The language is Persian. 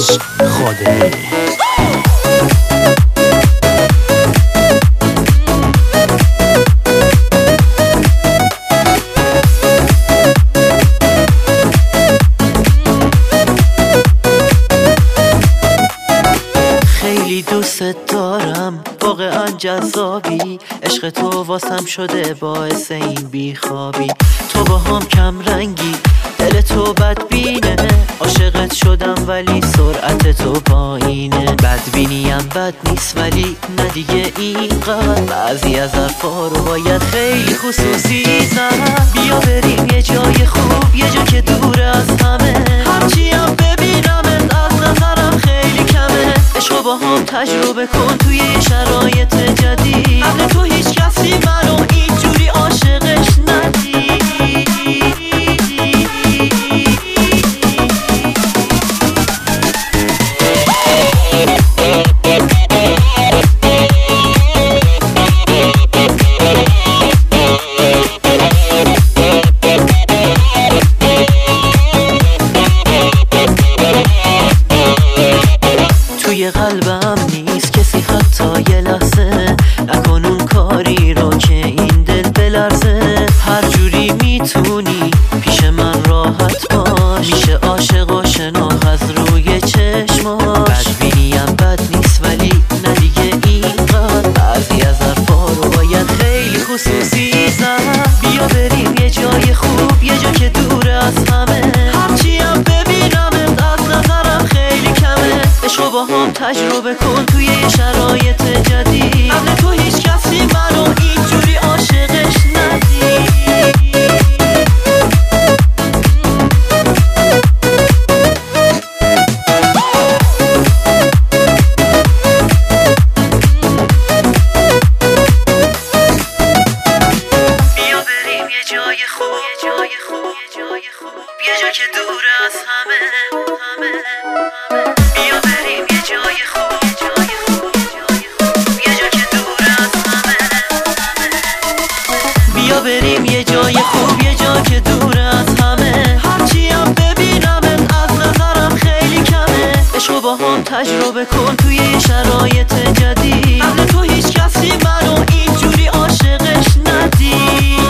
عشق خاطره. خیلی دوست دارم، واقعا جذابی، عشق تو واسم شده باعث این بیخوابی. تو با هم کم رنگی، دل تو بدبینه، عاشقت شدم ولی سرعت تو پایینه. بدبینیم بد نیست ولی نه دیگه اینقدر، بعضی از حرفا رو باید خیلی خصوصی زد. بیا بریم یه جای خوب، یه جا که دور از همه، هرچی هم ببینمت از نظرم خیلی کمه. عشقو با هم تجربه کن توی شرایط جدید، قبل تو هیچ کسی منو اینجوری عاشقش ندید. توی قلبم نیست کسی حتی یه لحظه، نکن اون کاری رو که این دل بلرزه. هر جوری میتونی پیش من راحت باش، میشه عاشق و شناخت از روی چشماش. بدبینیم بد نیست ولی نه دیگه اینقدر، بعضی از حرفا رو باید خیلی خصوصی زد. بیا بریم یه جای خوب، یه جا که دور از همه، هرچی هم ببینمت از نظرم خیلی کمه. عشقو با هم تجربه کن توی شرایط جدید، قبل تو هیچ کسی منو اینجوری عاشقش ندید. بیا بریم یه جای خوب، یه جای خوب، یه جای خوب، یه جا که دور از همه. بیا بریم یه جای خوب، یه جای خوب، یه جای خوب، یه جا که دور از همه. بیا بریم یه جای خوب، یه جا که دور از همه، هرچی هم ببینمت از نظرم خیلی کمه. عشقو با هم تجربه کن توی شرایط جدید، قبل تو هیچ کسی منو اینجوری عاشقش ندید.